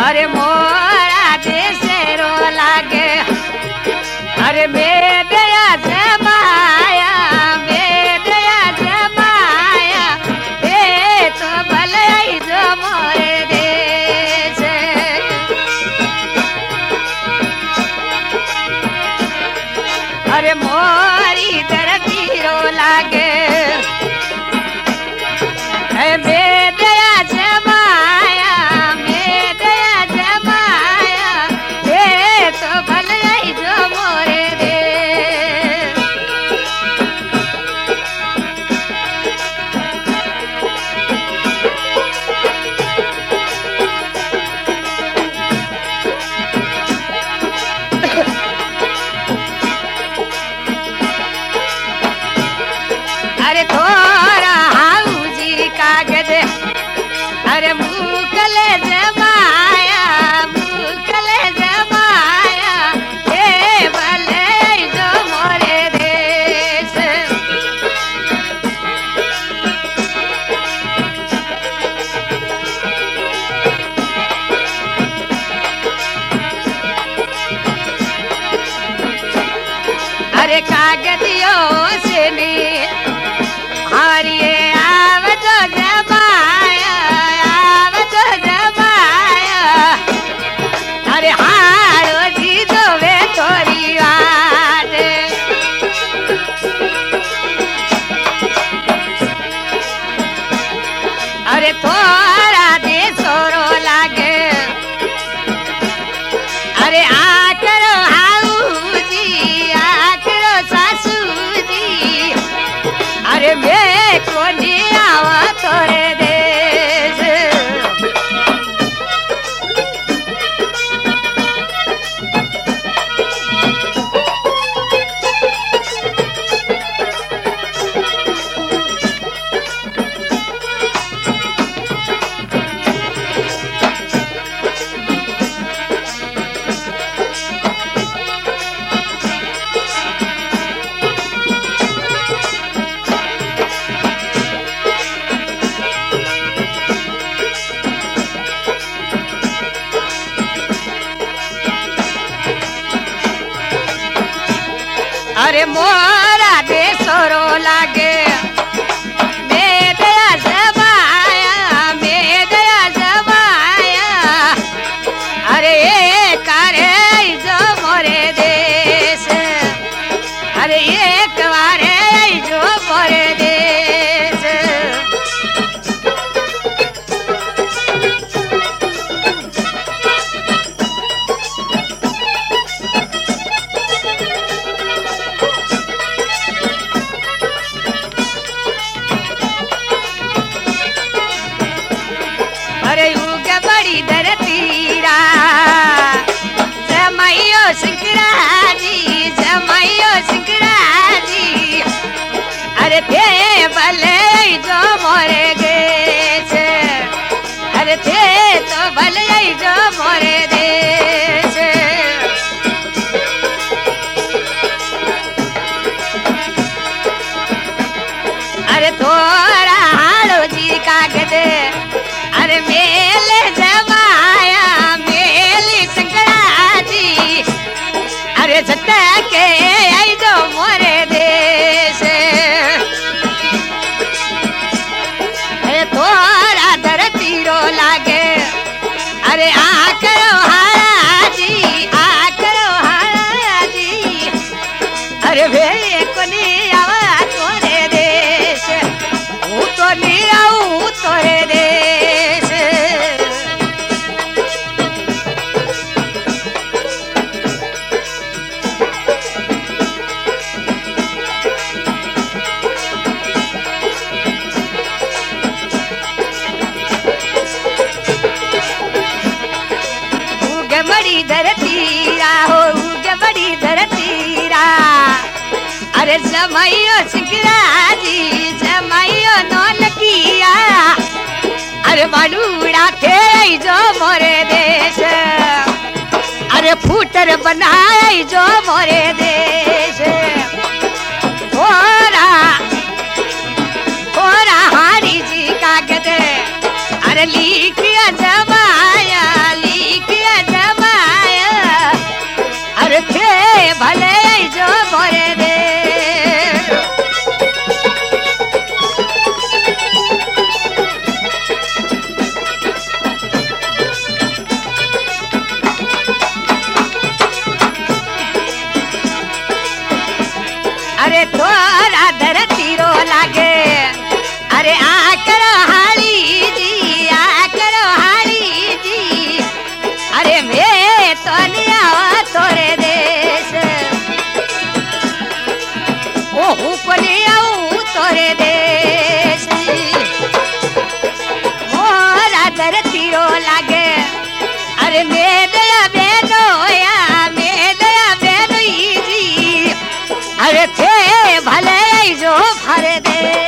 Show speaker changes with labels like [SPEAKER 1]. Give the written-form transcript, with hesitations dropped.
[SPEAKER 1] अरे मोरा देशेरो लागे अरे बेदया जमाया बेदया जमाया ए तो भले जो मोरे देश अरे मोरी धरती रो लागे बेदया जमाया बेदया जमाया ए तो भले जो मोरे देश अरे थोड़ा हाउजी कागज अरे मुकले जमाया ए भले जो मोरे देश अरे कागदियों से नी हरिये आवतो जमाया अरे हारो जी दो वे तोरी वाट अरे थोड़ा दे सोरो लागे अरे आकरो हाऊजी आकरो सासूजी अरे मैं कोनी आवा तोरे देश अरे मोरा देशरो लागे बेदया जमाया अरे एक अरे जो मोरे देश अरे एक बारे जो मोरे देश अरे युग बड़ी धरतीरा जमाइयो सिंकराजी अरे थे भले जो मोरे देश अरे थे तो भले जो मोरे देश अरे थोड़ा हालो जी कागज अरे मेले जमाया मेली संकराजी अरे सत्ता के आई जो मोरे देश अरे थोड़ा धरती रो लागे अरे आकरो हाराजी अरे वे कोनी आवा तोरे देश हूँ तो नहीं आऊँ तोरे देश बड़ी धरतीरा हो बड़ी धरतीरा अरे जमाइयो सिंकराजी जमाइयो नौलकिया अरे बालूड़ा थे जो मोरे देश अरे फूटर बनाए जो मोरे देश थोड़ा हारी जी कागज अरे लिखिया जमाया लिख हूँ को ले आऊँ तोरे देश मोरा धरतीरो लागे अरे मेदया बेदोया मेदया बेदोई जी अरे थे भले जो भर दे